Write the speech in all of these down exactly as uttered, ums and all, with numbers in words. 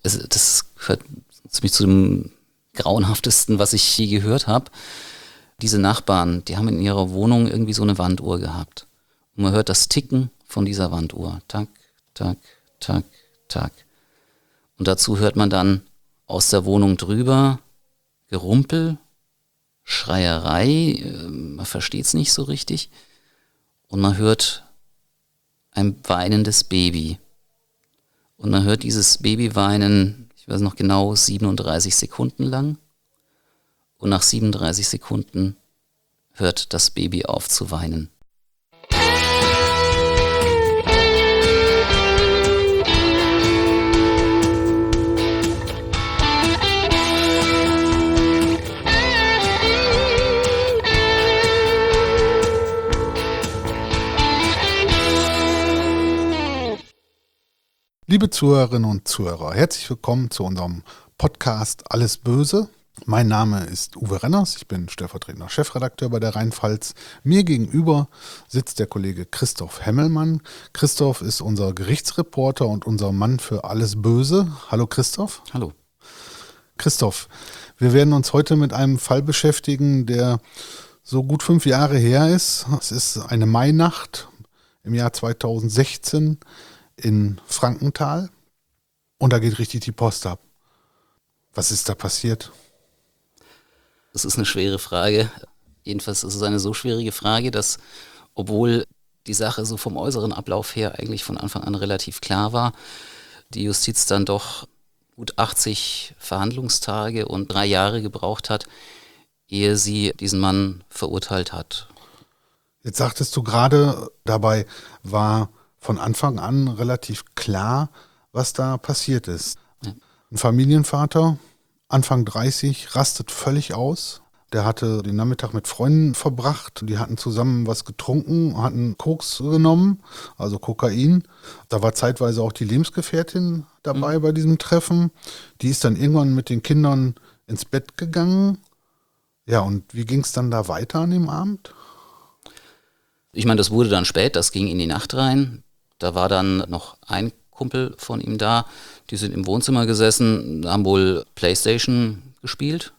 es, das gehört ziemlich zu dem Grauenhaftesten, was ich je gehört habe. Diese Nachbarn, die haben in ihrer Wohnung irgendwie so eine Wanduhr gehabt. Und man hört das Ticken von dieser Wanduhr. Tak, tak, tak, tak. Und dazu hört man dann aus der Wohnung drüber Gerumpel, Schreierei, man versteht es nicht so richtig. Und man hört ein weinendes Baby. Und man hört dieses Baby weinen, ich weiß noch genau, siebenunddreißig Sekunden lang. Und nach siebenunddreißig Sekunden hört das Baby auf zu weinen. Liebe Zuhörerinnen und Zuhörer, herzlich willkommen zu unserem Podcast Alles Böse. Mein Name ist Uwe Renners, ich bin stellvertretender Chefredakteur bei der Rheinpfalz. Mir gegenüber sitzt der Kollege Christoph Hemmelmann. Christoph ist unser Gerichtsreporter und unser Mann für Alles Böse. Hallo Christoph. Hallo. Christoph, wir werden uns heute mit einem Fall beschäftigen, der so gut fünf Jahre her ist. Es ist eine Mainacht im Jahr zweitausendsechzehn. In Frankenthal und da geht richtig die Post ab. Was ist da passiert? Das ist eine schwere Frage. Jedenfalls ist es eine so schwierige Frage, dass, obwohl die Sache so vom äußeren Ablauf her eigentlich von Anfang an relativ klar war, die Justiz dann doch gut achtzig Verhandlungstage und drei Jahre gebraucht hat, ehe sie diesen Mann verurteilt hat. Jetzt sagtest du gerade, dabei war von Anfang an relativ klar, was da passiert ist. Ja. Ein Familienvater, Anfang dreißig, rastet völlig aus. Der hatte den Nachmittag mit Freunden verbracht. Die hatten zusammen was getrunken, hatten Koks genommen, also Kokain. Da war zeitweise auch die Lebensgefährtin dabei mhm. bei diesem Treffen. Die ist dann irgendwann mit den Kindern ins Bett gegangen. Ja, und wie ging es dann da weiter an dem Abend? Ich meine, das wurde dann spät, das ging in die Nacht rein. Da war dann noch ein Kumpel von ihm da, die sind im Wohnzimmer gesessen, haben wohl Playstation gespielt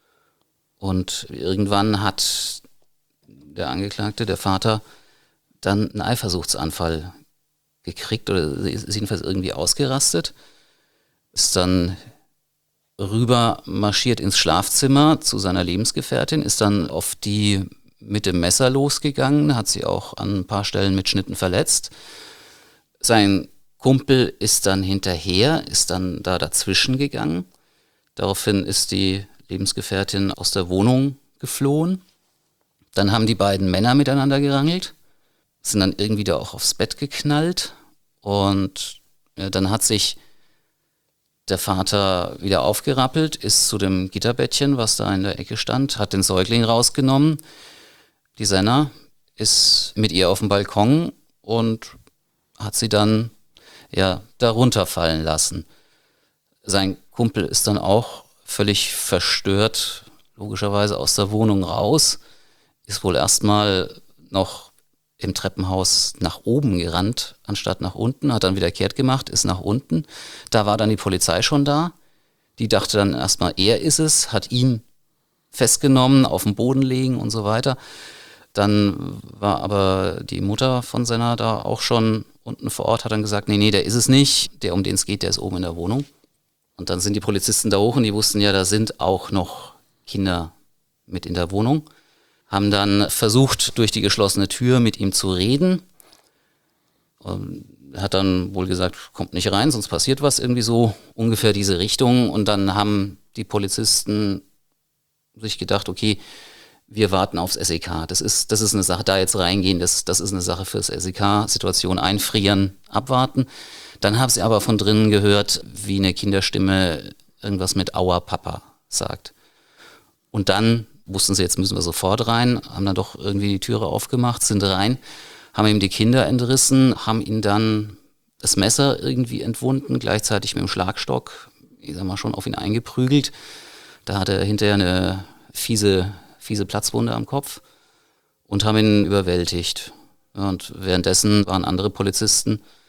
und irgendwann hat der Angeklagte, der Vater, dann einen Eifersuchtsanfall gekriegt oder ist jedenfalls irgendwie ausgerastet, ist dann rüber marschiert ins Schlafzimmer zu seiner Lebensgefährtin, ist dann auf die mit dem Messer losgegangen, hat sie auch an ein paar Stellen mit Schnitten verletzt. Sein Kumpel ist dann hinterher, ist dann da dazwischen gegangen. Daraufhin ist die Lebensgefährtin aus der Wohnung geflohen. Dann haben die beiden Männer miteinander gerangelt, sind dann irgendwie da auch aufs Bett geknallt. Und ja, dann hat sich der Vater wieder aufgerappelt, ist zu dem Gitterbettchen, was da in der Ecke stand, hat den Säugling rausgenommen. Die Senna ist mit ihr auf dem Balkon und hat sie dann ja da runterfallen lassen. Sein Kumpel ist dann auch völlig verstört, logischerweise aus der Wohnung raus, ist wohl erstmal noch im Treppenhaus nach oben gerannt, anstatt nach unten, hat dann wieder kehrt gemacht, ist nach unten. Da war dann die Polizei schon da. Die dachte dann erstmal, er ist es, hat ihn festgenommen, auf den Boden legen und so weiter. Dann war aber die Mutter von Senna da auch schon unten vor Ort, hat dann gesagt, nee, nee, der ist es nicht, der, um den es geht, der ist oben in der Wohnung. Und dann sind die Polizisten da hoch und die wussten ja, da sind auch noch Kinder mit in der Wohnung. Haben dann versucht, durch die geschlossene Tür mit ihm zu reden. Und er hat dann wohl gesagt, kommt nicht rein, sonst passiert was, irgendwie so ungefähr diese Richtung. Und dann haben die Polizisten sich gedacht, okay, wir warten aufs S E K. Das ist, das ist eine Sache, da jetzt reingehen, das, das ist eine Sache fürs S E K. Situation einfrieren, abwarten. Dann haben sie aber von drinnen gehört, wie eine Kinderstimme irgendwas mit Aua Papa sagt. Und dann wussten sie, jetzt müssen wir sofort rein, haben dann doch irgendwie die Türe aufgemacht, sind rein, haben ihm die Kinder entrissen, haben ihn dann das Messer irgendwie entwunden, gleichzeitig mit dem Schlagstock, ich sag mal, schon auf ihn eingeprügelt. Da hatte er hinterher eine fiese fiese Platzwunde am Kopf und haben ihn überwältigt. Und währenddessen waren andere Polizisten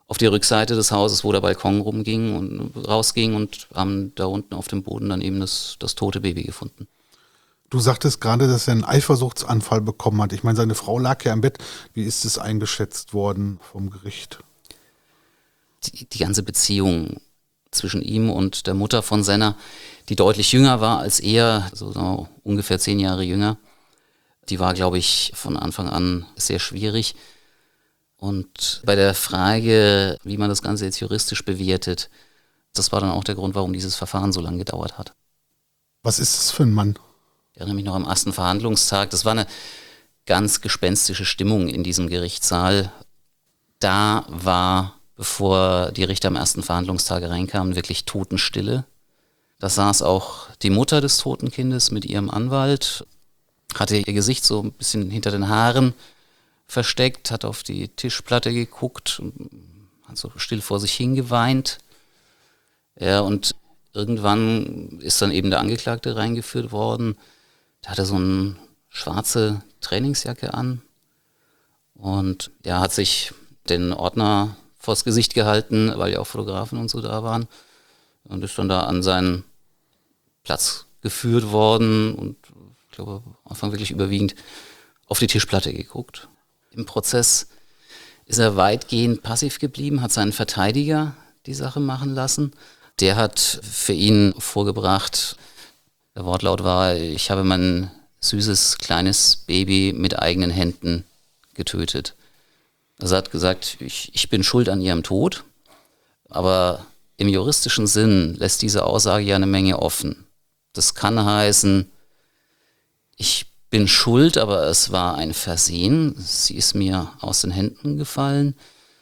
auf die Rückseite des Hauses, wo der Balkon rumging und rausging und haben da unten auf dem Boden dann eben das, das tote Baby gefunden. Du sagtest gerade, dass er einen Eifersuchtsanfall bekommen hat. Ich meine, seine Frau lag ja im Bett. Wie ist es eingeschätzt worden vom Gericht? Die, die ganze Beziehung zwischen ihm und der Mutter von Senna, die deutlich jünger war als er, so, so ungefähr zehn Jahre jünger, die war, glaube ich, von Anfang an sehr schwierig. Und bei der Frage, wie man das Ganze jetzt juristisch bewertet, das war dann auch der Grund, warum dieses Verfahren so lange gedauert hat. Was ist das für ein Mann? Ich erinnere mich noch am ersten Verhandlungstag, das war eine ganz gespenstische Stimmung in diesem Gerichtssaal. Da war, bevor die Richter am ersten Verhandlungstag reinkamen, wirklich Totenstille. Da saß auch die Mutter des toten Kindes mit ihrem Anwalt, hatte ihr Gesicht so ein bisschen hinter den Haaren versteckt, hat auf die Tischplatte geguckt, hat so still vor sich hingeweint. Ja, und irgendwann ist dann eben der Angeklagte reingeführt worden. Der hatte so eine schwarze Trainingsjacke an und der hat sich den Ordner vors Gesicht gehalten, weil ja auch Fotografen und so da waren, und ist dann da an seinen Platz geführt worden und ich glaube am Anfang wirklich überwiegend auf die Tischplatte geguckt. Im Prozess ist er weitgehend passiv geblieben, hat seinen Verteidiger die Sache machen lassen. Der hat für ihn vorgebracht, der Wortlaut war: Ich habe mein süßes kleines Baby mit eigenen Händen getötet. Also er hat gesagt, ich, ich bin schuld an ihrem Tod, aber im juristischen Sinn lässt diese Aussage ja eine Menge offen. Das kann heißen, ich bin schuld, aber es war ein Versehen, sie ist mir aus den Händen gefallen.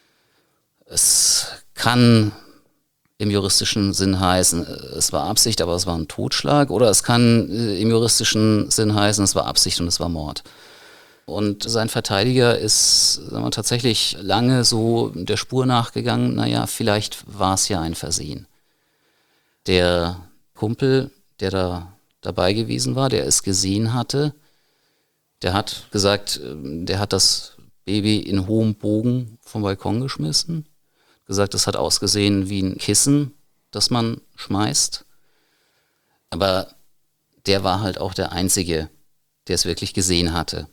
Es kann im juristischen Sinn heißen, es war Absicht, aber es war ein Totschlag. Oder es kann im juristischen Sinn heißen, es war Absicht und es war Mord. Und sein Verteidiger ist, sagen wir, tatsächlich lange so der Spur nachgegangen, naja, vielleicht war es ja ein Versehen. Der Kumpel, der da dabei gewesen war, der es gesehen hatte, der hat gesagt, der hat das Baby in hohem Bogen vom Balkon geschmissen. Gesagt, es hat ausgesehen wie ein Kissen, das man schmeißt. Aber der war halt auch der Einzige, der es wirklich gesehen hatte.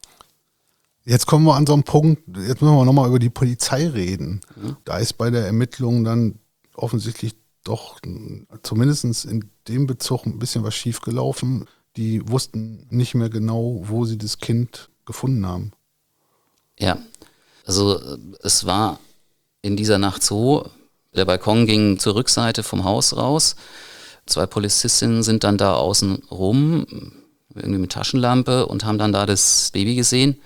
Jetzt kommen wir an so einen Punkt, jetzt müssen wir nochmal über die Polizei reden. Mhm. Da ist bei der Ermittlung dann offensichtlich doch zumindest in dem Bezug ein bisschen was schiefgelaufen. Die wussten nicht mehr genau, wo sie das Kind gefunden haben. Ja, also es war in dieser Nacht so, der Balkon ging zur Rückseite vom Haus raus. Zwei Polizistinnen sind dann da außen rum, irgendwie mit Taschenlampe, und haben dann da das Baby gesehen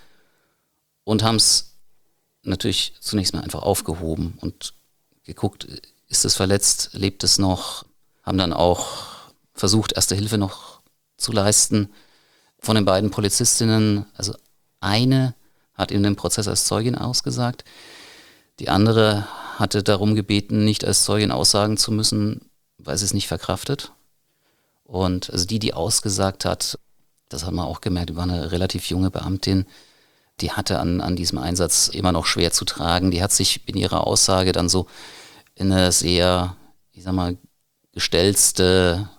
und haben es natürlich zunächst mal einfach aufgehoben und geguckt, ist es verletzt, lebt es noch, haben dann auch versucht, Erste Hilfe noch zu leisten. Von den beiden Polizistinnen, also eine hat in dem Prozess als Zeugin ausgesagt, die andere hatte darum gebeten, nicht als Zeugin aussagen zu müssen, weil sie es nicht verkraftet. Und also die, die ausgesagt hat, das hat man auch gemerkt, war eine relativ junge Beamtin, die hatte an, an diesem Einsatz immer noch schwer zu tragen. Die hat sich in ihrer Aussage dann so in eine sehr, ich sag mal, gestelzte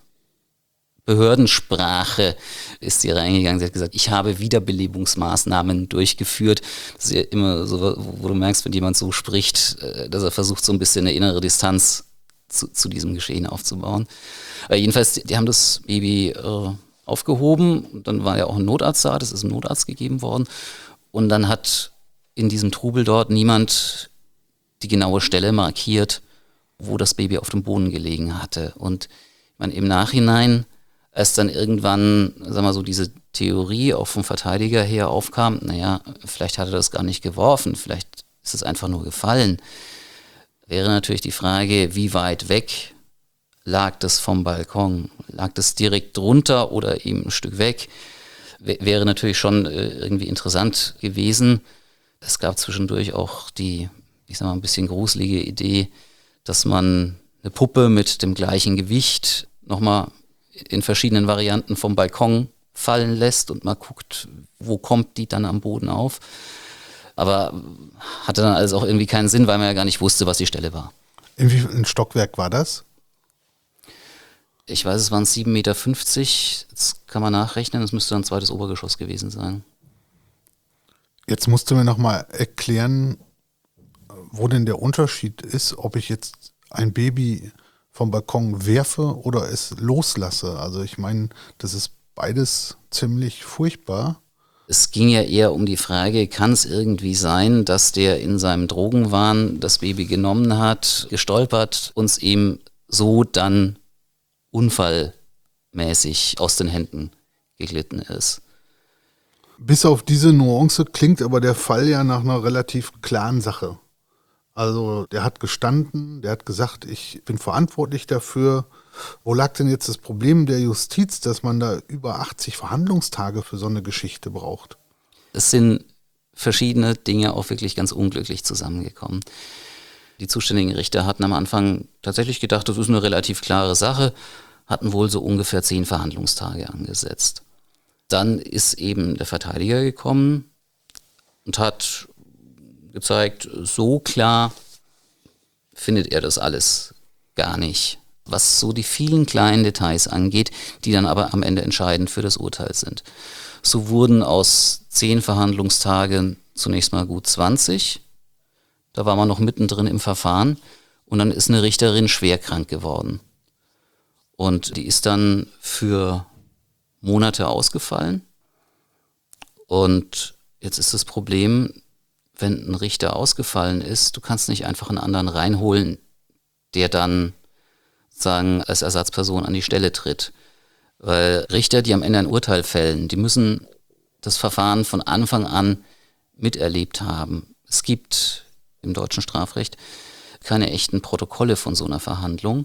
Behördensprache ist sie reingegangen. Sie hat gesagt, ich habe Wiederbelebungsmaßnahmen durchgeführt. Das ist ja immer so, wo du merkst, wenn jemand so spricht, dass er versucht, so ein bisschen eine innere Distanz zu, zu diesem Geschehen aufzubauen. Aber jedenfalls, die, die haben das Baby äh, aufgehoben. Und dann war ja auch ein Notarzt da, das ist einem Notarzt gegeben worden. Und dann hat in diesem Trubel dort niemand die genaue Stelle markiert, wo das Baby auf dem Boden gelegen hatte. Und ich meine, im Nachhinein, als dann irgendwann, sagen wir mal so, diese Theorie auch vom Verteidiger her aufkam, naja, vielleicht hat er das gar nicht geworfen, vielleicht ist es einfach nur gefallen, wäre natürlich die Frage, wie weit weg lag das vom Balkon? Lag das direkt drunter oder eben ein Stück weg? W- wäre natürlich schon äh, irgendwie interessant gewesen. Es gab zwischendurch auch die, ich sag mal, ein bisschen gruselige Idee, dass man eine Puppe mit dem gleichen Gewicht nochmal in verschiedenen Varianten vom Balkon fallen lässt und mal guckt, wo kommt die dann am Boden auf. Aber hatte dann alles auch irgendwie keinen Sinn, weil man ja gar nicht wusste, was die Stelle war. In wie viel Stockwerk war das? Ich weiß, es waren sieben Meter fünfzig. Jetzt kann man nachrechnen, es müsste ein zweites Obergeschoss gewesen sein. Jetzt musst du mir nochmal erklären, wo denn der Unterschied ist, ob ich jetzt ein Baby vom Balkon werfe oder es loslasse. Also ich meine, das ist beides ziemlich furchtbar. Es ging ja eher um die Frage, kann es irgendwie sein, dass der in seinem Drogenwahn das Baby genommen hat, gestolpert, uns ihm so dann unfallmäßig aus den Händen geglitten ist. Bis auf diese Nuance klingt aber der Fall ja nach einer relativ klaren Sache. Also der hat gestanden, der hat gesagt, ich bin verantwortlich dafür. Wo lag denn jetzt das Problem der Justiz, dass man da über achtzig Verhandlungstage für so eine Geschichte braucht? Es sind verschiedene Dinge auch wirklich ganz unglücklich zusammengekommen. Die zuständigen Richter hatten am Anfang tatsächlich gedacht, das ist eine relativ klare Sache, hatten wohl so ungefähr zehn Verhandlungstage angesetzt. Dann ist eben der Verteidiger gekommen und hat gezeigt, so klar findet er das alles gar nicht, was so die vielen kleinen Details angeht, die dann aber am Ende entscheidend für das Urteil sind. So wurden aus zehn Verhandlungstagen zunächst mal gut zwanzig. Da war man noch mittendrin im Verfahren und dann ist eine Richterin schwerkrank geworden. Und die ist dann für Monate ausgefallen. Und jetzt ist das Problem, wenn ein Richter ausgefallen ist, du kannst nicht einfach einen anderen reinholen, der dann sagen, als Ersatzperson an die Stelle tritt. Weil Richter, die am Ende ein Urteil fällen, die müssen das Verfahren von Anfang an miterlebt haben. Es gibt im deutschen Strafrecht keine echten Protokolle von so einer Verhandlung.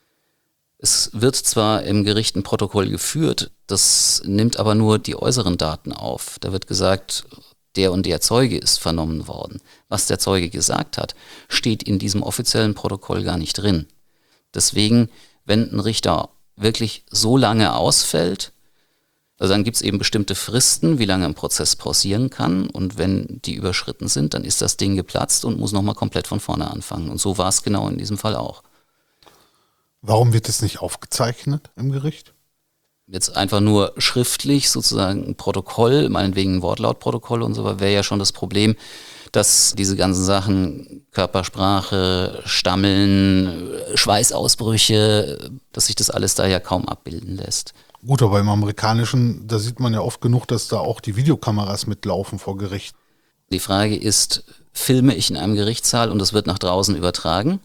Es wird zwar im Gericht ein Protokoll geführt, das nimmt aber nur die äußeren Daten auf. Da wird gesagt, der und der Zeuge ist vernommen worden. Was der Zeuge gesagt hat, steht in diesem offiziellen Protokoll gar nicht drin. Deswegen, wenn ein Richter wirklich so lange ausfällt, also dann gibt es eben bestimmte Fristen, wie lange ein Prozess pausieren kann. Und wenn die überschritten sind, dann ist das Ding geplatzt und muss nochmal komplett von vorne anfangen. Und so war es genau in diesem Fall auch. Warum wird es nicht aufgezeichnet im Gericht? Jetzt einfach nur schriftlich sozusagen ein Protokoll, meinetwegen ein Wortlautprotokoll und so, wäre ja schon das Problem, dass diese ganzen Sachen, Körpersprache, Stammeln, Schweißausbrüche, dass sich das alles da ja kaum abbilden lässt. Gut, aber im Amerikanischen, da sieht man ja oft genug, dass da auch die Videokameras mitlaufen vor Gericht. Die Frage ist, filme ich in einem Gerichtssaal und es wird nach draußen übertragen?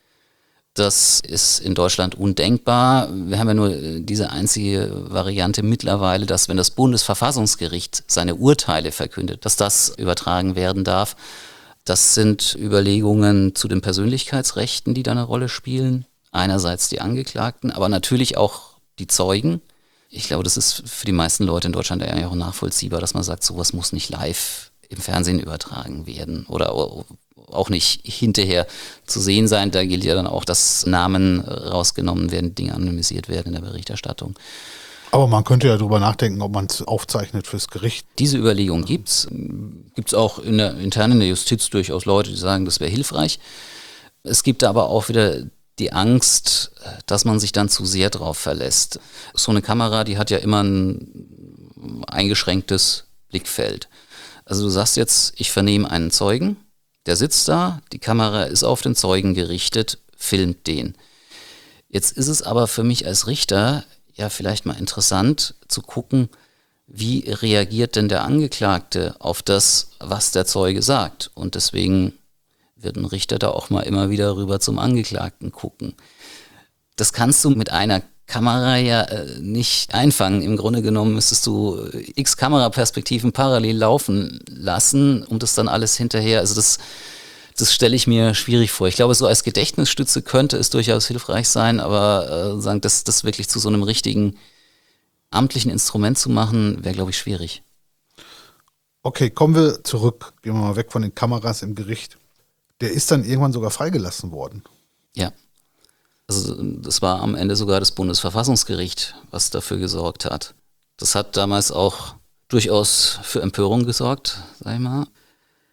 Das ist in Deutschland undenkbar. Wir haben ja nur diese einzige Variante mittlerweile, dass wenn das Bundesverfassungsgericht seine Urteile verkündet, dass das übertragen werden darf. Das sind Überlegungen zu den Persönlichkeitsrechten, die da eine Rolle spielen. Einerseits die Angeklagten, aber natürlich auch die Zeugen. Ich glaube, das ist für die meisten Leute in Deutschland eigentlich auch nachvollziehbar, dass man sagt, sowas muss nicht live im Fernsehen übertragen werden oder auch nicht hinterher zu sehen sein. Da gilt ja dann auch, dass Namen rausgenommen werden, Dinge anonymisiert werden in der Berichterstattung. Aber man könnte ja drüber nachdenken, ob man es aufzeichnet fürs Gericht. Diese Überlegung gibt es. Gibt es auch in der, intern in der Justiz durchaus Leute, die sagen, das wäre hilfreich. Es gibt aber auch wieder die Angst, dass man sich dann zu sehr drauf verlässt. So eine Kamera, die hat ja immer ein eingeschränktes Blickfeld. Also du sagst jetzt, ich vernehme einen Zeugen, der sitzt da, die Kamera ist auf den Zeugen gerichtet, filmt den. Jetzt ist es aber für mich als Richter ja vielleicht mal interessant zu gucken, wie reagiert denn der Angeklagte auf das, was der Zeuge sagt. Und deswegen wird ein Richter da auch mal immer wieder rüber zum Angeklagten gucken. Das kannst du mit einer Kamera ja äh, nicht einfangen. Im Grunde genommen müsstest du äh, x Kameraperspektiven parallel laufen lassen, um das dann alles hinterher, also das, das stelle ich mir schwierig vor. Ich glaube, so als Gedächtnisstütze könnte es durchaus hilfreich sein, aber äh, sagen, das, das wirklich zu so einem richtigen amtlichen Instrument zu machen, wäre, glaube ich, schwierig. Okay, kommen wir zurück. Gehen wir mal weg von den Kameras im Gericht. Der ist dann irgendwann sogar freigelassen worden. Ja. Also das war am Ende sogar das Bundesverfassungsgericht, was dafür gesorgt hat. Das hat damals auch durchaus für Empörung gesorgt, sag ich mal.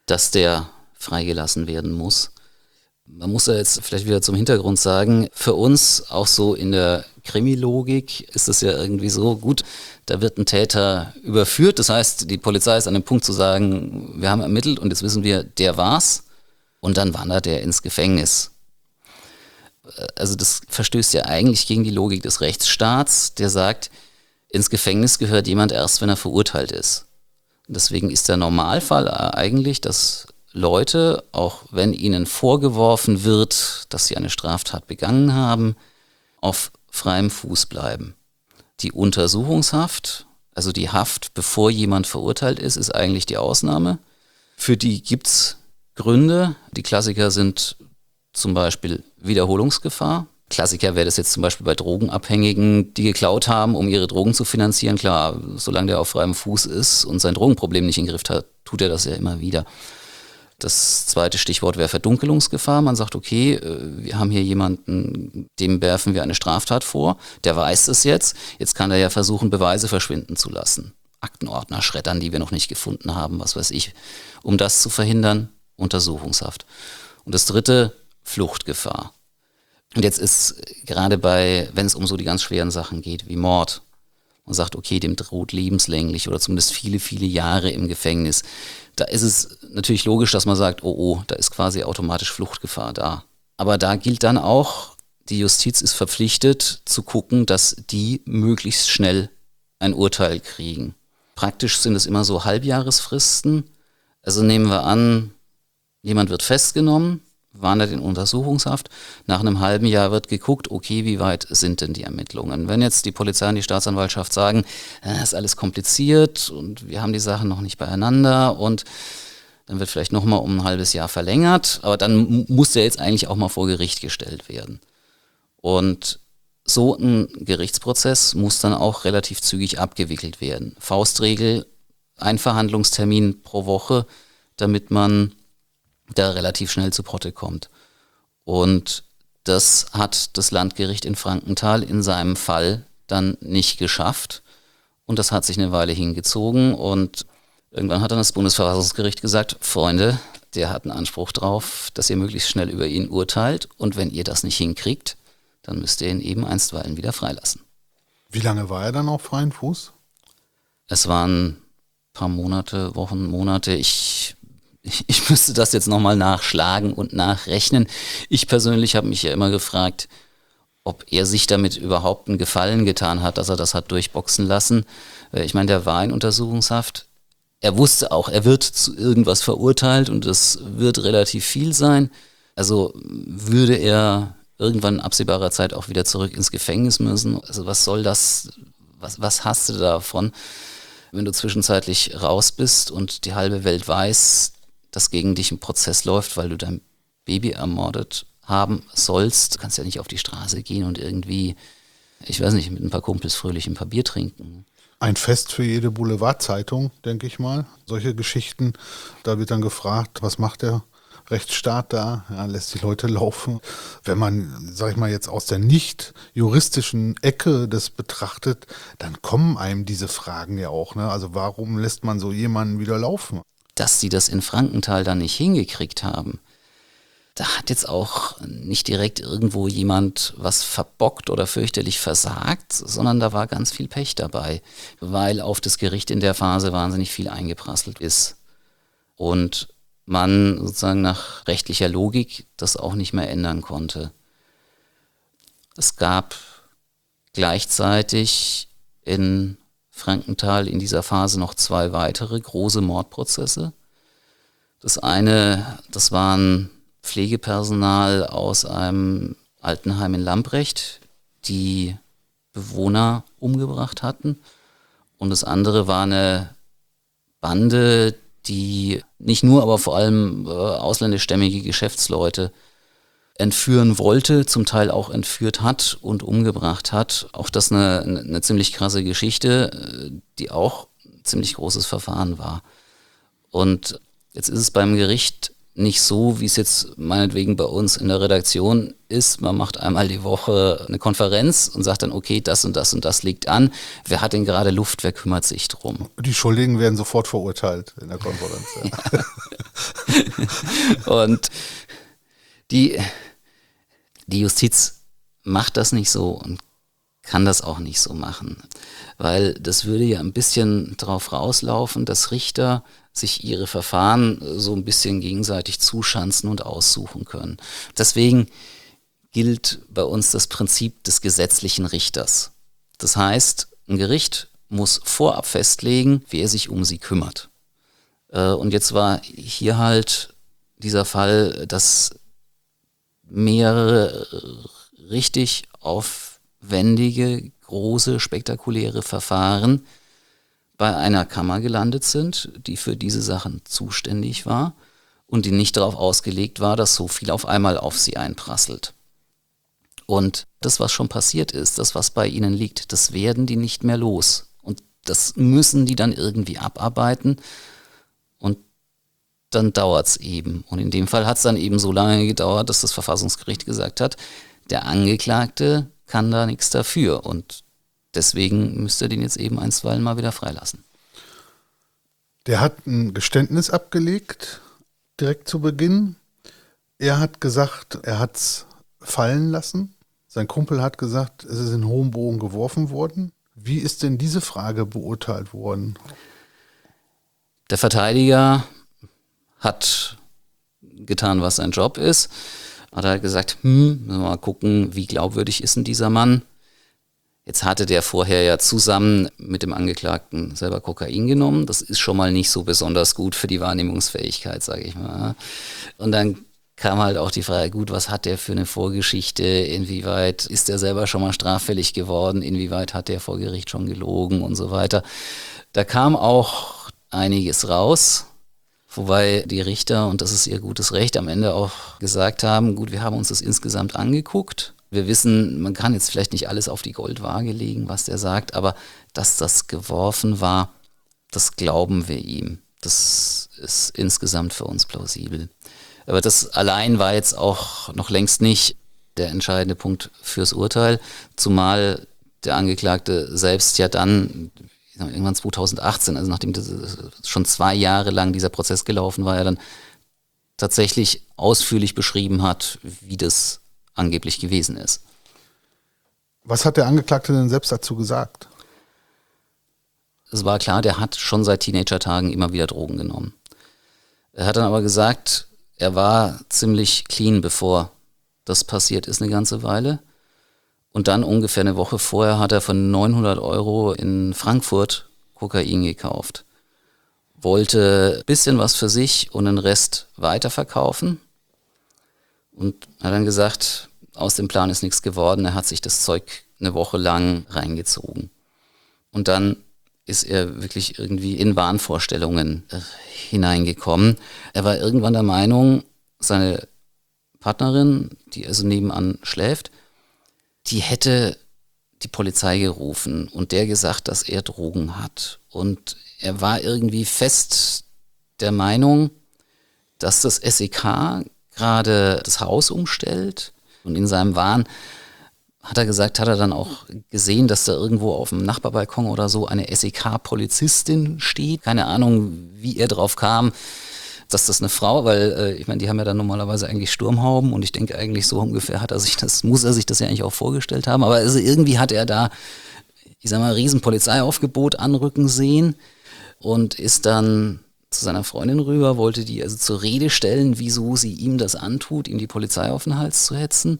dass der freigelassen werden muss. Man muss ja jetzt vielleicht wieder zum Hintergrund sagen, für uns auch so in der Krimilogik ist es ja irgendwie so, gut, da wird ein Täter überführt, das heißt, die Polizei ist an dem Punkt zu sagen, wir haben ermittelt und jetzt wissen wir, der war's und dann wandert er ins Gefängnis. Also das verstößt ja eigentlich gegen die Logik des Rechtsstaats, der sagt, ins Gefängnis gehört jemand erst, wenn er verurteilt ist. Deswegen ist der Normalfall eigentlich, dass Leute, auch wenn ihnen vorgeworfen wird, dass sie eine Straftat begangen haben, auf freiem Fuß bleiben. Die Untersuchungshaft, also die Haft, bevor jemand verurteilt ist, ist eigentlich die Ausnahme. Für die gibt es Gründe. Die Klassiker sind zum Beispiel Wiederholungsgefahr. Klassiker wäre das jetzt zum Beispiel bei Drogenabhängigen, die geklaut haben, um ihre Drogen zu finanzieren. Klar, solange der auf freiem Fuß ist und sein Drogenproblem nicht in den Griff hat, tut er das ja immer wieder. Das zweite Stichwort wäre Verdunkelungsgefahr. Man sagt, okay, wir haben hier jemanden, dem werfen wir eine Straftat vor, der weiß es jetzt, jetzt kann er ja versuchen, Beweise verschwinden zu lassen. Aktenordner schreddern, die wir noch nicht gefunden haben, was weiß ich. Um das zu verhindern, Untersuchungshaft. Und das dritte, Fluchtgefahr. Und jetzt ist gerade bei, wenn es um so die ganz schweren Sachen geht, wie Mord, man sagt, okay, dem droht lebenslänglich oder zumindest viele, viele Jahre im Gefängnis. Da ist es natürlich logisch, dass man sagt, oh, oh, da ist quasi automatisch Fluchtgefahr da. Aber da gilt dann auch, die Justiz ist verpflichtet zu gucken, dass die möglichst schnell ein Urteil kriegen. Praktisch sind es immer so Halbjahresfristen. Also nehmen wir an, jemand wird festgenommen, wandert in Untersuchungshaft. Nach einem halben Jahr wird geguckt, okay, wie weit sind denn die Ermittlungen? Wenn jetzt die Polizei und die Staatsanwaltschaft sagen, äh, ist alles kompliziert und wir haben die Sachen noch nicht beieinander und dann wird vielleicht nochmal um ein halbes Jahr verlängert, aber dann muss der jetzt eigentlich auch mal vor Gericht gestellt werden. Und so ein Gerichtsprozess muss dann auch relativ zügig abgewickelt werden. Faustregel, ein Verhandlungstermin pro Woche, damit man da relativ schnell zu Potte kommt. Und das hat das Landgericht in Frankenthal in seinem Fall dann nicht geschafft. Und das hat sich eine Weile hingezogen. Und irgendwann hat dann das Bundesverfassungsgericht gesagt, Freunde, der hat einen Anspruch drauf, dass ihr möglichst schnell über ihn urteilt. Und wenn ihr das nicht hinkriegt, dann müsst ihr ihn eben einstweilen wieder freilassen. Wie lange war er dann auf freiem Fuß? Es waren ein paar Monate, Wochen, Monate. Ich... Ich, ich müsste das jetzt nochmal nachschlagen und nachrechnen. Ich persönlich habe mich ja immer gefragt, ob er sich damit überhaupt einen Gefallen getan hat, dass er das hat durchboxen lassen. Ich meine, der war in Untersuchungshaft. Er wusste auch, er wird zu irgendwas verurteilt und das wird relativ viel sein. Also würde er irgendwann in absehbarer Zeit auch wieder zurück ins Gefängnis müssen. Also was soll das, was, was hast du davon, wenn du zwischenzeitlich raus bist und die halbe Welt weiß, dass gegen dich ein Prozess läuft, weil du dein Baby ermordet haben sollst. Du kannst ja nicht auf die Straße gehen und irgendwie, ich weiß nicht, mit ein paar Kumpels fröhlich ein paar Bier trinken. Ein Fest für jede Boulevardzeitung, denke ich mal. Solche Geschichten, da wird dann gefragt, was macht der Rechtsstaat da? Ja, lässt die Leute laufen. Wenn man, sag ich mal, jetzt aus der nicht juristischen Ecke das betrachtet, dann kommen einem diese Fragen ja auch. Ne? Also warum lässt man so jemanden wieder laufen? Dass sie das in Frankenthal dann nicht hingekriegt haben, da hat jetzt auch nicht direkt irgendwo jemand was verbockt oder fürchterlich versagt, sondern da war ganz viel Pech dabei, weil auf das Gericht in der Phase wahnsinnig viel eingeprasselt ist und man sozusagen nach rechtlicher Logik das auch nicht mehr ändern konnte. Es gab gleichzeitig in Frankenthal in dieser Phase noch zwei weitere große Mordprozesse. Das eine, das waren Pflegepersonal aus einem Altenheim in Lamprecht, die Bewohner umgebracht hatten. Und das andere war eine Bande, die nicht nur, aber vor allem äh, ausländischstämmige Geschäftsleute entführen wollte, zum Teil auch entführt hat und umgebracht hat. Auch das eine, eine ziemlich krasse Geschichte, die auch ein ziemlich großes Verfahren war. Und jetzt ist es beim Gericht nicht so, wie es jetzt meinetwegen bei uns in der Redaktion ist. Man macht einmal die Woche eine Konferenz und sagt dann, okay, das und das und das liegt an. Wer hat denn gerade Luft, wer kümmert sich drum? Die Schuldigen werden sofort verurteilt in der Konferenz. Ja. Und die, die Justiz macht das nicht so und kann das auch nicht so machen, weil das würde ja ein bisschen darauf rauslaufen, dass Richter sich ihre Verfahren so ein bisschen gegenseitig zuschanzen und aussuchen können. Deswegen gilt bei uns das Prinzip des gesetzlichen Richters. Das heißt, ein Gericht muss vorab festlegen, wer sich um sie kümmert. Und jetzt war hier halt dieser Fall, dass mehrere richtig aufwendige, große, spektakuläre Verfahren bei einer Kammer gelandet sind, die für diese Sachen zuständig war und die nicht darauf ausgelegt war, dass so viel auf einmal auf sie einprasselt. Und das, was schon passiert ist, das, was bei ihnen liegt, das werden die nicht mehr los. Und das müssen die dann irgendwie abarbeiten. Und dann dauert es eben. Und in dem Fall hat es dann eben so lange gedauert, dass das Verfassungsgericht gesagt hat, der Angeklagte kann da nichts dafür. Und deswegen müsst ihr den jetzt eben einstweilen mal wieder freilassen. Der hat ein Geständnis abgelegt, direkt zu Beginn. Er hat gesagt, er hat es fallen lassen. Sein Kumpel hat gesagt, es ist in hohem Bogen geworfen worden. Wie ist denn diese Frage beurteilt worden? Der Verteidiger hat getan, was sein Job ist. Hat halt gesagt, hm, müssen wir mal gucken, wie glaubwürdig ist denn dieser Mann? Jetzt hatte der vorher ja zusammen mit dem Angeklagten selber Kokain genommen. Das ist schon mal nicht so besonders gut für die Wahrnehmungsfähigkeit, sage ich mal. Und dann kam halt auch die Frage, gut, was hat der für eine Vorgeschichte? Inwieweit ist der selber schon mal straffällig geworden? Inwieweit hat der vor Gericht schon gelogen und so weiter? Da kam auch einiges raus. Wobei die Richter, und das ist ihr gutes Recht, am Ende auch gesagt haben, gut, wir haben uns das insgesamt angeguckt. Wir wissen, man kann jetzt vielleicht nicht alles auf die Goldwaage legen, was der sagt, aber dass das geworfen war, das glauben wir ihm. Das ist insgesamt für uns plausibel. Aber das allein war jetzt auch noch längst nicht der entscheidende Punkt fürs Urteil, zumal der Angeklagte selbst ja dann irgendwann zweitausendachtzehn, also nachdem das schon zwei Jahre lang dieser Prozess gelaufen war, er dann tatsächlich ausführlich beschrieben hat, wie das angeblich gewesen ist. Was hat der Angeklagte denn selbst dazu gesagt? Es war klar, der hat schon seit Teenager-Tagen immer wieder Drogen genommen. Er hat dann aber gesagt, er war ziemlich clean, bevor das passiert ist, eine ganze Weile. Und dann ungefähr eine Woche vorher hat er von neunhundert Euro in Frankfurt Kokain gekauft. Wollte ein bisschen was für sich und den Rest weiterverkaufen. Und hat dann gesagt, aus dem Plan ist nichts geworden. Er hat sich das Zeug eine Woche lang reingezogen. Und dann ist er wirklich irgendwie in Wahnvorstellungen äh, hineingekommen. Er war irgendwann der Meinung, seine Partnerin, die also nebenan schläft, die hätte die Polizei gerufen und der gesagt, dass er Drogen hat. Und er war irgendwie fest der Meinung, dass das S E K gerade das Haus umstellt. Und in seinem Wahn hat er gesagt, hat er dann auch gesehen, dass da irgendwo auf dem Nachbarbalkon oder so eine S E K-Polizistin steht. Keine Ahnung, wie er drauf kam, dass das eine Frau, weil äh, ich meine, die haben ja dann normalerweise eigentlich Sturmhauben und ich denke eigentlich so ungefähr hat er sich das, muss er sich das ja eigentlich auch vorgestellt haben, aber also irgendwie hat er da, ich sag mal, riesen Polizeiaufgebot anrücken sehen und ist dann zu seiner Freundin rüber, wollte die also zur Rede stellen, wieso sie ihm das antut, ihm die Polizei auf den Hals zu hetzen.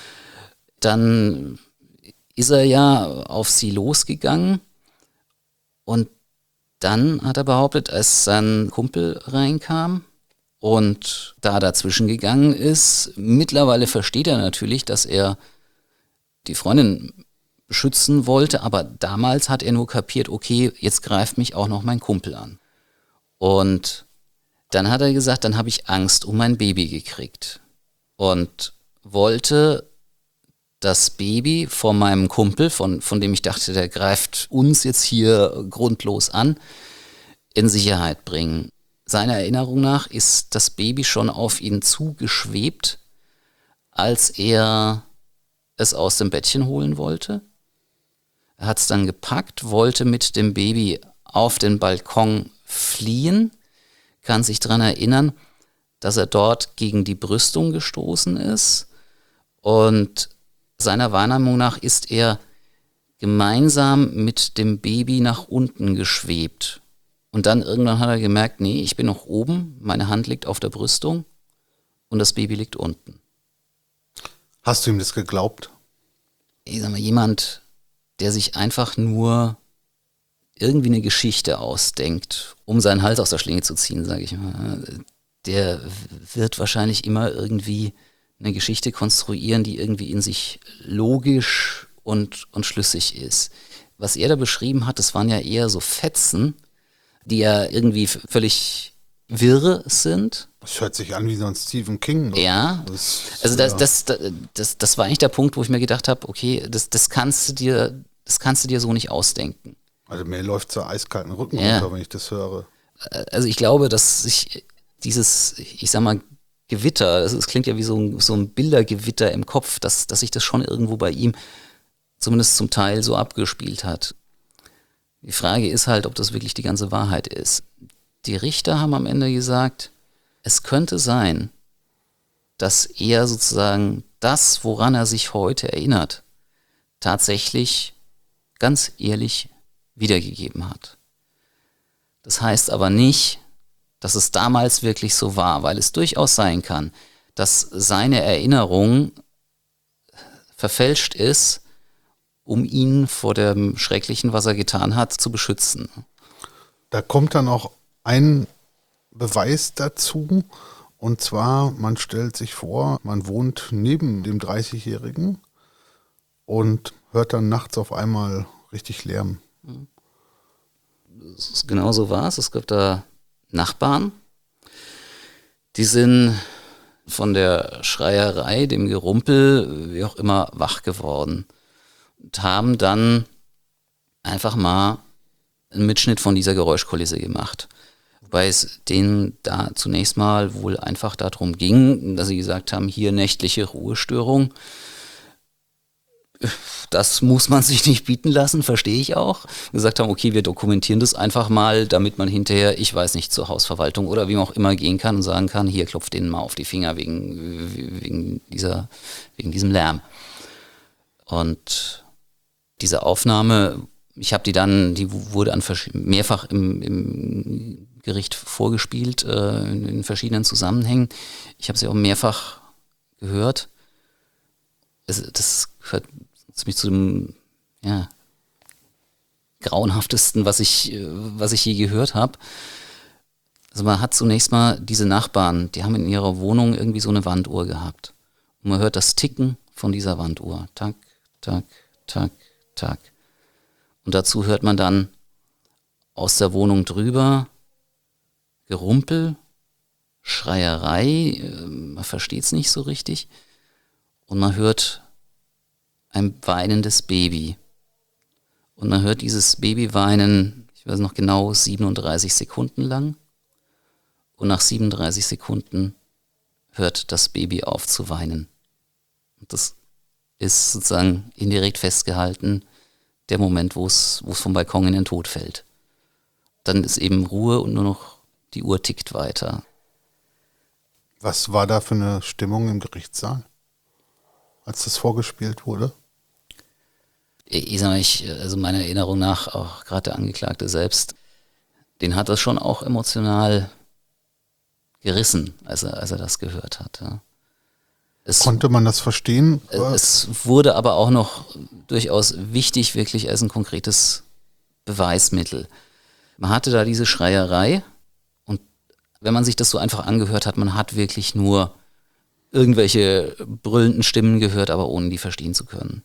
Dann ist er ja auf sie losgegangen und dann hat er behauptet, als sein Kumpel reinkam und da dazwischen gegangen ist, mittlerweile versteht er natürlich, dass er die Freundin beschützen wollte, aber damals hat er nur kapiert, okay, jetzt greift mich auch noch mein Kumpel an. Und dann hat er gesagt, dann habe ich Angst um mein Baby gekriegt und wollte das Baby von meinem Kumpel, von, von dem ich dachte, der greift uns jetzt hier grundlos an, in Sicherheit bringen. seiner Erinnerung nach ist das Baby schon auf ihn zugeschwebt, als er es aus dem Bettchen holen wollte. Er hat es dann gepackt, wollte mit dem Baby auf den Balkon fliehen, kann sich daran erinnern, dass er dort gegen die Brüstung gestoßen ist und seiner Wahrnehmung nach ist er gemeinsam mit dem Baby nach unten geschwebt. Und dann irgendwann hat er gemerkt, nee, ich bin noch oben, meine Hand liegt auf der Brüstung und das Baby liegt unten. Hast du ihm das geglaubt? Ich sag mal, jemand, der sich einfach nur irgendwie eine Geschichte ausdenkt, um seinen Hals aus der Schlinge zu ziehen, sage ich mal, der wird wahrscheinlich immer irgendwie eine Geschichte konstruieren, die irgendwie in sich logisch und, und schlüssig ist. Was er da beschrieben hat, das waren ja eher so Fetzen, die ja irgendwie f- völlig wirr sind. Das hört sich an wie so ein Stephen King. Ja, Das, also das, ja. das, das, das, das war eigentlich der Punkt, wo ich mir gedacht habe, okay, das, das kannst du dir, das kannst du dir so nicht ausdenken. Also mir läuft so eiskalten Rücken Ja. runter, wenn ich das höre. Also ich glaube, dass sich dieses, ich sag mal, Gewitter, das, das klingt ja wie so ein, so ein Bildergewitter im Kopf, dass, dass sich das schon irgendwo bei ihm zumindest zum Teil so abgespielt hat. Die Frage ist halt, ob das wirklich die ganze Wahrheit ist. Die Richter haben am Ende gesagt, es könnte sein, dass er sozusagen das, woran er sich heute erinnert, tatsächlich ganz ehrlich wiedergegeben hat. Das heißt aber nicht, dass es damals wirklich so war, weil es durchaus sein kann, dass seine Erinnerung verfälscht ist, um ihn vor dem Schrecklichen, was er getan hat, zu beschützen. Da kommt dann auch ein Beweis dazu, und zwar, man stellt sich vor, man wohnt neben dem dreißigjährigen und hört dann nachts auf einmal richtig Lärm. Genau so war es. Es gab da Nachbarn, die sind von der Schreierei, dem Gerumpel, wie auch immer, wach geworden und haben dann einfach mal einen Mitschnitt von dieser Geräuschkulisse gemacht. Wobei es denen da zunächst mal wohl einfach darum ging, dass sie gesagt haben, hier nächtliche Ruhestörung. Das muss man sich nicht bieten lassen, verstehe ich auch. Gesagt haben, okay, wir dokumentieren das einfach mal, damit man hinterher, ich weiß nicht, zur Hausverwaltung oder wie auch immer gehen kann und sagen kann, hier klopft denen mal auf die Finger wegen, wegen, dieser, wegen diesem Lärm. Und diese Aufnahme, ich habe die dann, die wurde an versch- mehrfach im, im Gericht vorgespielt, äh, in, in verschiedenen Zusammenhängen. Ich habe sie auch mehrfach gehört. Es, das gehört ziemlich zu dem, ja, grauenhaftesten, was ich, was ich je gehört habe. Also man hat zunächst mal diese Nachbarn, die haben in ihrer Wohnung irgendwie so eine Wanduhr gehabt. Und man hört das Ticken von dieser Wanduhr. Tak, tak, tak, tak. Und dazu hört man dann aus der Wohnung drüber Gerumpel, Schreierei, man versteht es nicht so richtig. Und man hört ein weinendes Baby. Und man hört dieses Baby weinen, ich weiß noch genau, siebenunddreißig Sekunden lang. Und nach siebenunddreißig Sekunden hört das Baby auf zu weinen. Und das ist sozusagen indirekt festgehalten, der Moment, wo es wo es vom Balkon in den Tod fällt. Dann ist eben Ruhe und nur noch die Uhr tickt weiter. Was war da für eine Stimmung im Gerichtssaal, als das vorgespielt wurde? Ich sag mal, ich, also meiner Erinnerung nach, auch gerade der Angeklagte selbst, den hat das schon auch emotional gerissen, als er, als er das gehört hat. Ja. Es, Konnte man das verstehen? es wurde aber auch noch durchaus wichtig, wirklich als ein konkretes Beweismittel. Man hatte da diese Schreierei und wenn man sich das so einfach angehört hat, man hat wirklich nur irgendwelche brüllenden Stimmen gehört, aber ohne die verstehen zu können.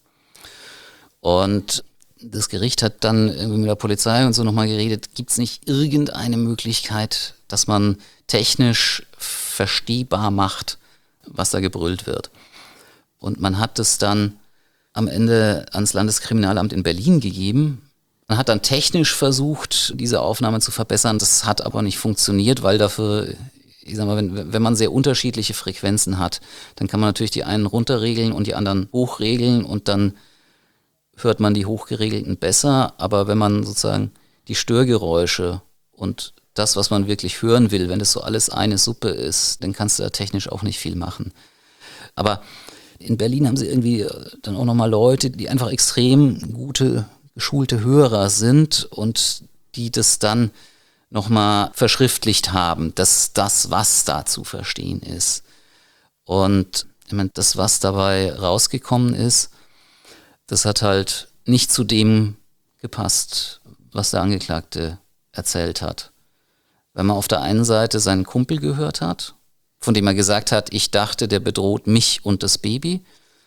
Und das Gericht hat dann irgendwie mit der Polizei und so nochmal geredet, gibt es nicht irgendeine Möglichkeit, dass man technisch verstehbar macht, was da gebrüllt wird. Und man hat es dann am Ende ans Landeskriminalamt in Berlin gegeben Man hat dann technisch versucht, diese Aufnahme zu verbessern. Das hat aber nicht funktioniert, weil dafür, ich sag mal, wenn, wenn man sehr unterschiedliche Frequenzen hat, dann kann man natürlich die einen runterregeln und die anderen hochregeln und dann hört man die hochgeregelten besser. Aber wenn man sozusagen die Störgeräusche und das, was man wirklich hören will, wenn das so alles eine Suppe ist, dann kannst du da technisch auch nicht viel machen. Aber in Berlin haben sie irgendwie dann auch nochmal Leute, die einfach extrem gute, geschulte Hörer sind und die das dann nochmal verschriftlicht haben, dass das, was da zu verstehen ist. Und ich meine, das, was dabei rausgekommen ist, das hat halt nicht zu dem gepasst, was der Angeklagte erzählt hat. Wenn man auf der einen Seite seinen Kumpel gehört hat, von dem er gesagt hat, ich dachte, der bedroht mich und das Baby.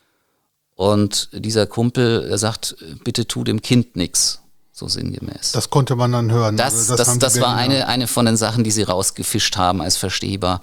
Und dieser Kumpel, er sagt, bitte tu dem Kind nichts, so sinngemäß. Das konnte man dann hören. Das, das, das, das war eine, eine von den Sachen, die sie rausgefischt haben als verstehbar.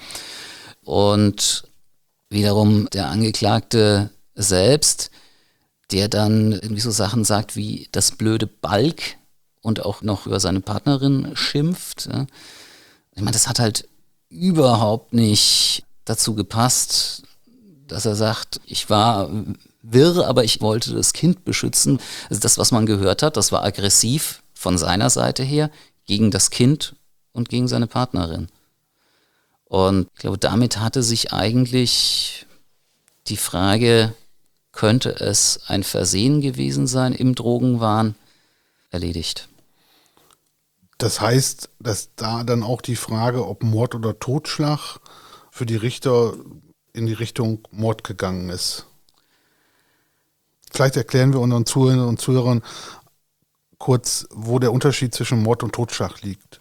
Und wiederum der Angeklagte selbst, der dann irgendwie so Sachen sagt wie das blöde Balk und auch noch über seine Partnerin schimpft. Ich meine, das hat halt überhaupt nicht dazu gepasst, dass er sagt, ich war wirr, aber ich wollte das Kind beschützen. Also das, was man gehört hat, das war aggressiv von seiner Seite her gegen das Kind und gegen seine Partnerin. Und ich glaube, damit hatte sich eigentlich die Frage, könnte es ein Versehen gewesen sein im Drogenwahn, erledigt. Das heißt, dass da dann auch die Frage, ob Mord oder Totschlag für die Richter in die Richtung Mord gegangen ist. Vielleicht erklären wir unseren Zuhörern und Zuhörern kurz, wo der Unterschied zwischen Mord und Totschlag liegt.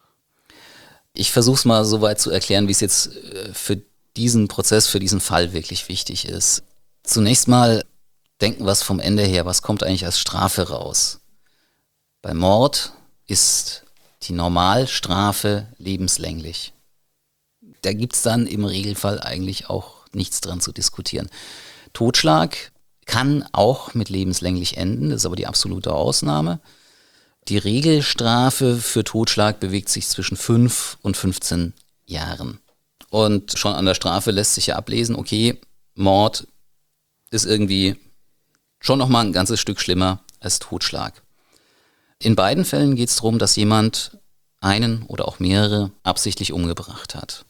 Ich versuche es mal so weit zu erklären, wie es jetzt für diesen Prozess, für diesen Fall wirklich wichtig ist. Zunächst mal denken wir es vom Ende her, was kommt eigentlich als Strafe raus? Bei Mord ist die Normalstrafe lebenslänglich. Da gibt es dann im Regelfall eigentlich auch nichts dran zu diskutieren. Totschlag kann auch mit lebenslänglich enden, das ist aber die absolute Ausnahme. Die Regelstrafe für Totschlag bewegt sich zwischen fünf und fünfzehn Jahren. Und schon an der Strafe lässt sich ja ablesen, okay, Mord ist irgendwie schon nochmal ein ganzes Stück schlimmer als Totschlag. In beiden Fällen geht es darum, dass jemand einen oder auch mehrere absichtlich umgebracht hat.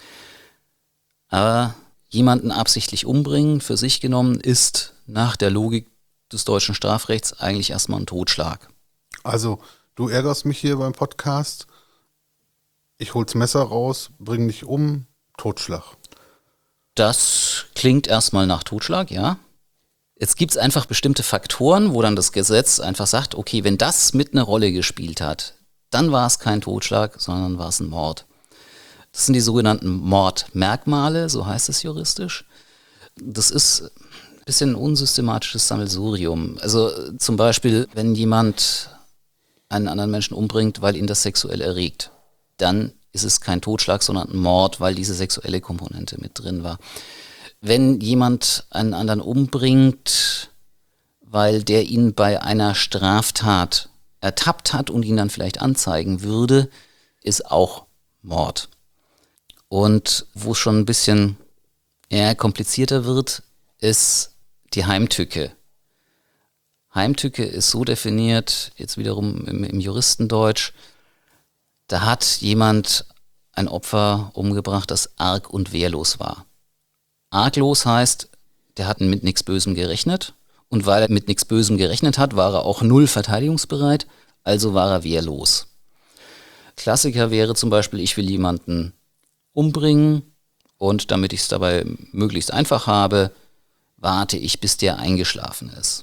Aber jemanden absichtlich umbringen, für sich genommen, ist nach der Logik des deutschen Strafrechts eigentlich erstmal ein Totschlag. Also, du ärgerst mich hier beim Podcast, ich hol's Messer raus, bring dich um, Totschlag. Das klingt erstmal nach Totschlag, ja. Jetzt gibt es einfach bestimmte Faktoren, wo dann das Gesetz einfach sagt, okay, wenn das mit eine Rolle gespielt hat, dann war es kein Totschlag, sondern war es ein Mord. Das sind die sogenannten Mordmerkmale, so heißt es juristisch. Das ist ein bisschen ein unsystematisches Sammelsurium. Also zum Beispiel, wenn jemand einen anderen Menschen umbringt, weil ihn das sexuell erregt, dann ist es kein Totschlag, sondern ein Mord, weil diese sexuelle Komponente mit drin war. Wenn jemand einen anderen umbringt, weil der ihn bei einer Straftat ertappt hat und ihn dann vielleicht anzeigen würde, ist auch Mord. Und wo es schon ein bisschen eher komplizierter wird, ist die Heimtücke. Heimtücke ist so definiert, jetzt wiederum im, im Juristendeutsch, da hat jemand ein Opfer umgebracht, das arg und wehrlos war. Arglos heißt, der hat mit nichts Bösem gerechnet und weil er mit nichts Bösem gerechnet hat, war er auch null verteidigungsbereit, also war er wehrlos. Klassiker wäre zum Beispiel, ich will jemanden umbringen und damit ich es dabei möglichst einfach habe, warte ich, bis der eingeschlafen ist.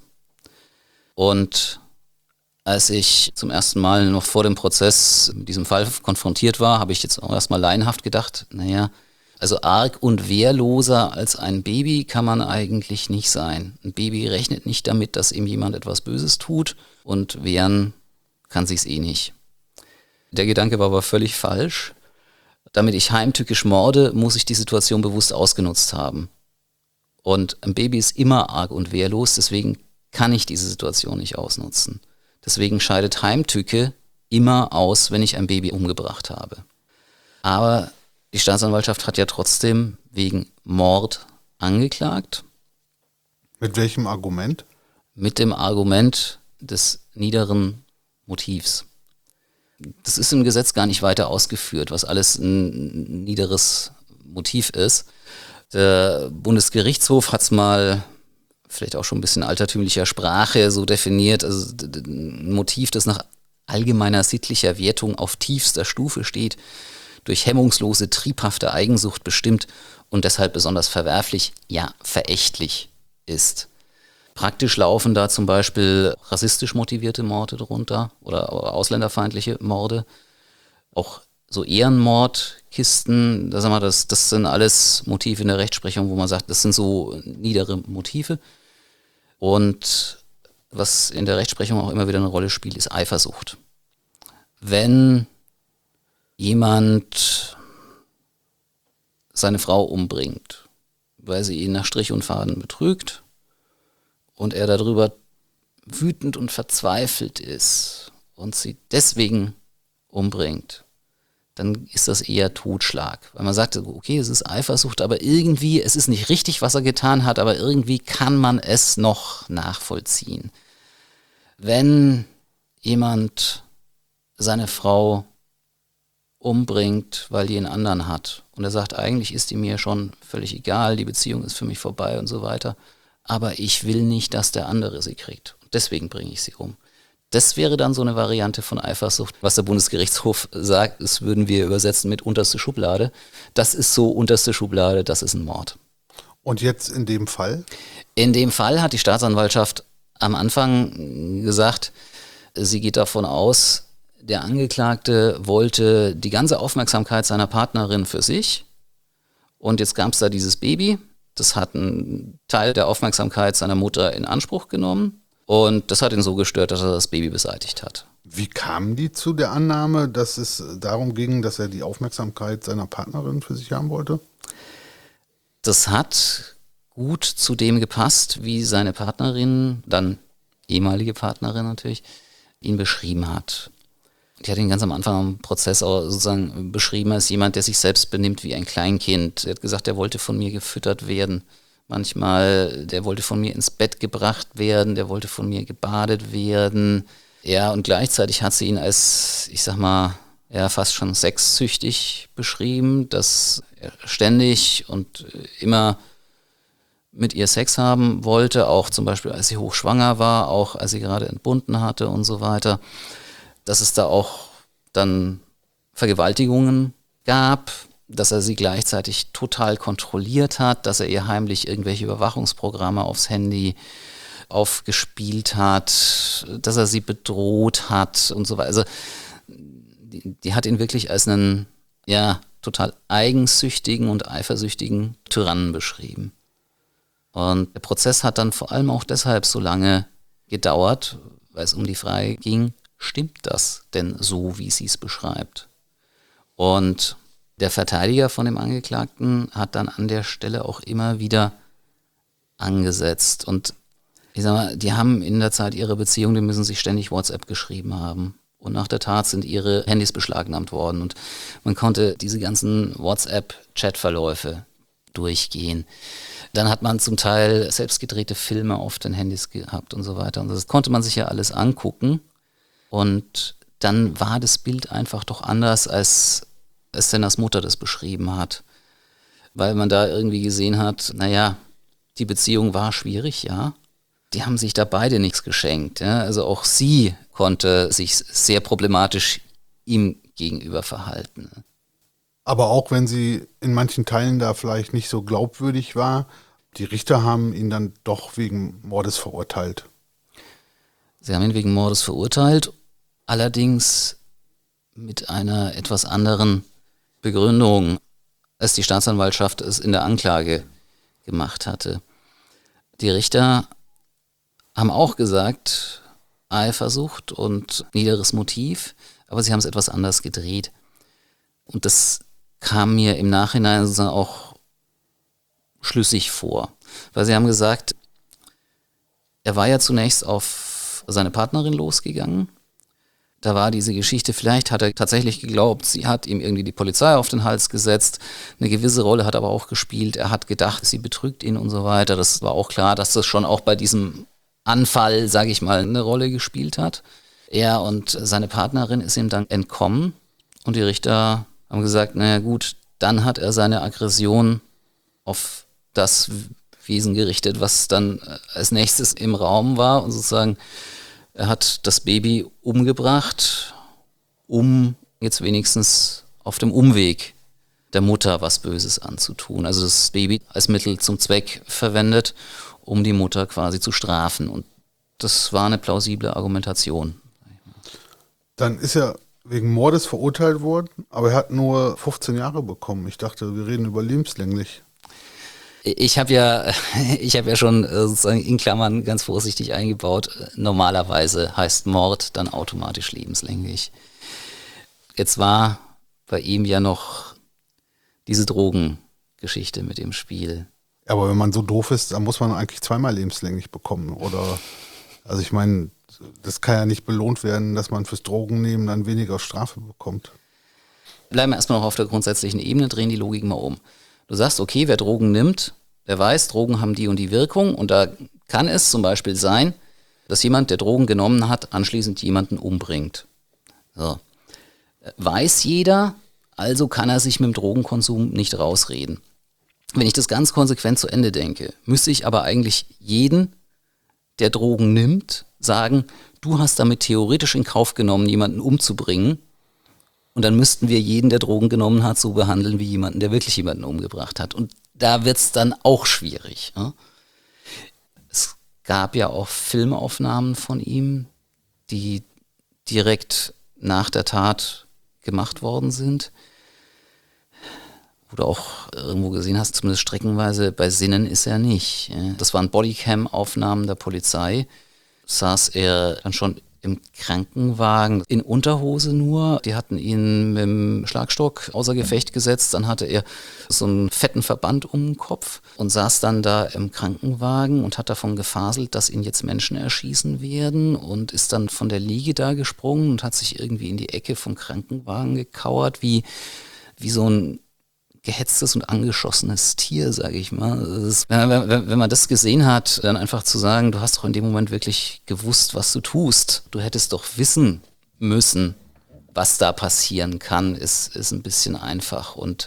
Und als ich zum ersten Mal noch vor dem Prozess mit diesem Fall konfrontiert war, habe ich jetzt auch erstmal laienhaft gedacht, naja, also arg und wehrloser als ein Baby kann man eigentlich nicht sein. Ein Baby rechnet nicht damit, dass ihm jemand etwas Böses tut und wehren kann sich's eh nicht. Der Gedanke war aber völlig falsch. Damit ich heimtückisch morde, muss ich die Situation bewusst ausgenutzt haben. Und ein Baby ist immer arg und wehrlos, deswegen kann ich diese Situation nicht ausnutzen. Deswegen scheidet Heimtücke immer aus, wenn ich ein Baby umgebracht habe. Aber die Staatsanwaltschaft hat ja trotzdem wegen Mord angeklagt. Mit welchem Argument? Mit dem Argument des niederen Motivs. Das ist im Gesetz gar nicht weiter ausgeführt, was alles ein niederes Motiv ist. Der Bundesgerichtshof hat es mal, vielleicht auch schon ein bisschen altertümlicher Sprache, so definiert, also ein Motiv, das nach allgemeiner sittlicher Wertung auf tiefster Stufe steht, durch hemmungslose, triebhafte Eigensucht bestimmt und deshalb besonders verwerflich, ja verächtlich ist. Praktisch laufen da zum Beispiel rassistisch motivierte Morde drunter oder ausländerfeindliche Morde, auch so Ehrenmordkisten, da sagen wir, das, das sind alles Motive in der Rechtsprechung, wo man sagt, das sind so niedere Motive. Und was in der Rechtsprechung auch immer wieder eine Rolle spielt, ist Eifersucht. Wenn jemand seine Frau umbringt, weil sie ihn nach Strich und Faden betrügt und er darüber wütend und verzweifelt ist und sie deswegen umbringt, dann ist das eher Totschlag. Weil man sagt, okay, es ist Eifersucht, aber irgendwie, es ist nicht richtig, was er getan hat, aber irgendwie kann man es noch nachvollziehen. Wenn jemand seine Frau umbringt, weil die einen anderen hat und er sagt, eigentlich ist die mir schon völlig egal, die Beziehung ist für mich vorbei und so weiter, aber ich will nicht, dass der andere sie kriegt. Und deswegen bringe ich sie um. Das wäre dann so eine Variante von Eifersucht. Was der Bundesgerichtshof sagt, das würden wir übersetzen mit unterste Schublade. Das ist so unterste Schublade, das ist ein Mord. Und jetzt in dem Fall? In dem Fall hat die Staatsanwaltschaft am Anfang gesagt, sie geht davon aus, der Angeklagte wollte die ganze Aufmerksamkeit seiner Partnerin für sich. Und jetzt gab es da dieses Baby. Das hat einen Teil der Aufmerksamkeit seiner Mutter in Anspruch genommen. Und das hat ihn so gestört, dass er das Baby beseitigt hat. Wie kamen die zu der Annahme, dass es darum ging, dass er die Aufmerksamkeit seiner Partnerin für sich haben wollte? Das hat gut zu dem gepasst, wie seine Partnerin, dann ehemalige Partnerin natürlich, ihn beschrieben hat. Die hat ihn ganz am Anfang am Prozess auch sozusagen beschrieben als jemand, der sich selbst benimmt wie ein Kleinkind. Er hat gesagt, er wollte von mir gefüttert werden. Manchmal, der wollte von mir ins Bett gebracht werden, der wollte von mir gebadet werden. Ja, und gleichzeitig hat sie ihn als, ich sag mal, ja, fast schon sexsüchtig beschrieben, dass er ständig und immer mit ihr Sex haben wollte, auch zum Beispiel, als sie hochschwanger war, auch als sie gerade entbunden hatte und so weiter. Dass es da auch dann Vergewaltigungen gab, dass er sie gleichzeitig total kontrolliert hat, dass er ihr heimlich irgendwelche Überwachungsprogramme aufs Handy aufgespielt hat, dass er sie bedroht hat und so weiter. Also die, die hat ihn wirklich als einen, ja, total eigensüchtigen und eifersüchtigen Tyrannen beschrieben. Und der Prozess hat dann vor allem auch deshalb so lange gedauert, weil es um die Frage ging, stimmt das denn so, wie sie es beschreibt? Und der Verteidiger von dem Angeklagten hat dann an der Stelle auch immer wieder angesetzt. Und ich sag mal, die haben in der Zeit ihrer Beziehung, die müssen sich ständig WhatsApp geschrieben haben. Und nach der Tat sind ihre Handys beschlagnahmt worden. Und man konnte diese ganzen WhatsApp-Chatverläufe durchgehen. Dann hat man zum Teil selbst gedrehte Filme auf den Handys gehabt und so weiter. Und das konnte man sich ja alles angucken. Und dann war das Bild einfach doch anders, als es Senners Mutter das beschrieben hat. Weil man da irgendwie gesehen hat, naja, die Beziehung war schwierig, ja. Die haben sich da beide nichts geschenkt. Ja? Also auch sie konnte sich sehr problematisch ihm gegenüber verhalten. Aber auch wenn sie in manchen Teilen da vielleicht nicht so glaubwürdig war, die Richter haben ihn dann doch wegen Mordes verurteilt. Sie haben ihn wegen Mordes verurteilt, allerdings mit einer etwas anderen Begründung, als die Staatsanwaltschaft es in der Anklage gemacht hatte. Die Richter haben auch gesagt, Eifersucht und niederes Motiv, aber sie haben es etwas anders gedreht. Und das kam mir im Nachhinein sozusagen auch schlüssig vor. Weil sie haben gesagt, er war ja zunächst auf auf seine Partnerin losgegangen. Da war diese Geschichte, vielleicht hat er tatsächlich geglaubt, sie hat ihm irgendwie die Polizei auf den Hals gesetzt. Eine gewisse Rolle hat aber auch gespielt. Er hat gedacht, sie betrügt ihn und so weiter. Das war auch klar, dass das schon auch bei diesem Anfall, sage ich mal, eine Rolle gespielt hat. Er und seine Partnerin ist ihm dann entkommen und die Richter haben gesagt, naja gut, dann hat er seine Aggression auf das Wesen gerichtet, was dann als nächstes im Raum war und sozusagen er hat das Baby umgebracht, um jetzt wenigstens auf dem Umweg der Mutter was Böses anzutun. Also das Baby als Mittel zum Zweck verwendet, um die Mutter quasi zu strafen. Und das war eine plausible Argumentation. Dann ist er wegen Mordes verurteilt worden, aber er hat nur fünfzehn Jahre bekommen. Ich dachte, wir reden über lebenslänglich. Ich habe ja, ich habe ja schon sozusagen in Klammern ganz vorsichtig eingebaut, normalerweise heißt Mord dann automatisch lebenslänglich. Jetzt war bei ihm ja noch diese Drogengeschichte mit dem Spiel. Aber wenn man so doof ist, dann muss man eigentlich zweimal lebenslänglich bekommen, oder? Also ich meine, das kann ja nicht belohnt werden, dass man fürs Drogennehmen dann weniger Strafe bekommt. Bleiben wir erstmal noch auf der grundsätzlichen Ebene, drehen die Logik mal um. Du sagst, okay, wer Drogen nimmt, der weiß, Drogen haben die und die Wirkung und da kann es zum Beispiel sein, dass jemand, der Drogen genommen hat, anschließend jemanden umbringt. So. Weiß jeder, also kann er sich mit dem Drogenkonsum nicht rausreden. Wenn ich das ganz konsequent zu Ende denke, müsste ich aber eigentlich jeden, der Drogen nimmt, sagen, du hast damit theoretisch in Kauf genommen, jemanden umzubringen. Und dann müssten wir jeden, der Drogen genommen hat, so behandeln wie jemanden, der wirklich jemanden umgebracht hat. Und da wird es dann auch schwierig. Ne? Es gab ja auch Filmaufnahmen von ihm, die direkt nach der Tat gemacht worden sind. Wo du auch irgendwo gesehen hast, zumindest streckenweise, bei Sinnen ist er nicht. Das waren Bodycam-Aufnahmen der Polizei. Saß er dann schon im Krankenwagen in Unterhose nur. Die hatten ihn mit dem Schlagstock außer Gefecht gesetzt. Dann hatte er so einen fetten Verband um den Kopf und saß dann da im Krankenwagen und hat davon gefaselt, dass ihn jetzt Menschen erschießen werden und ist dann von der Liege da gesprungen und hat sich irgendwie in die Ecke vom Krankenwagen gekauert, wie, wie so ein gehetztes und angeschossenes Tier, sage ich mal. Ist, wenn, wenn, wenn man das gesehen hat, dann einfach zu sagen, du hast doch in dem Moment wirklich gewusst, was du tust. Du hättest doch wissen müssen, was da passieren kann, ist, ist ein bisschen einfach. Und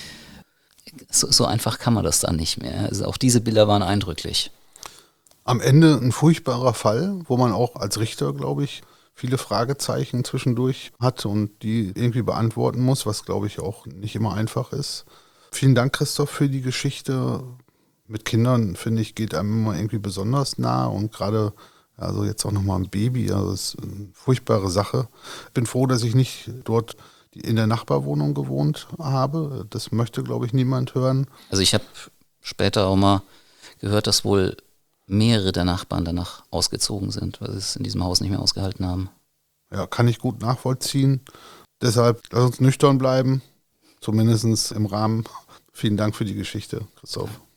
so, so einfach kann man das dann nicht mehr. Also auch diese Bilder waren eindrücklich. Am Ende ein furchtbarer Fall, wo man auch als Richter, glaube ich, viele Fragezeichen zwischendurch hat und die irgendwie beantworten muss, was, glaube ich, auch nicht immer einfach ist. Vielen Dank, Christoph, für die Geschichte. Mit Kindern, finde ich, geht einem immer irgendwie besonders nah und gerade, also jetzt auch nochmal ein Baby, also das ist eine furchtbare Sache. Ich bin froh, dass ich nicht dort in der Nachbarwohnung gewohnt habe. Das möchte, glaube ich, niemand hören. Also ich habe später auch mal gehört, dass wohl mehrere der Nachbarn danach ausgezogen sind, weil sie es in diesem Haus nicht mehr ausgehalten haben. Ja, kann ich gut nachvollziehen. Deshalb lass uns nüchtern bleiben, zumindest im Rahmen. Vielen Dank für die Geschichte, Christoph.